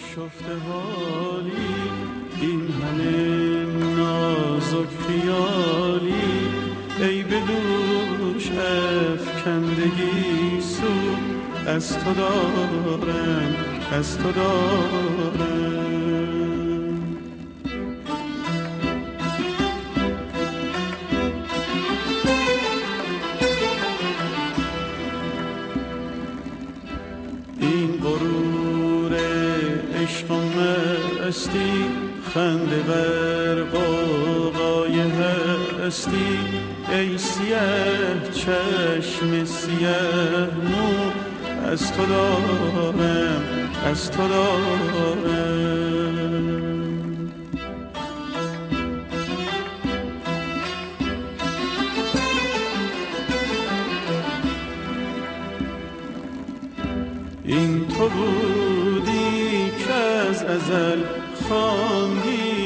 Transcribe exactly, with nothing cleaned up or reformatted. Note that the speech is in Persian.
آشفته حالی، این همه نازک خیالی، ای به دوش افکندگی سود از تو دارم، از تو دارم. این غرور عشق و مستی، خنده بر غوغای هستی، ای سیه چشم سیه مو از تو دارم، از تو دارم. این تو بودی که از ازل خواندی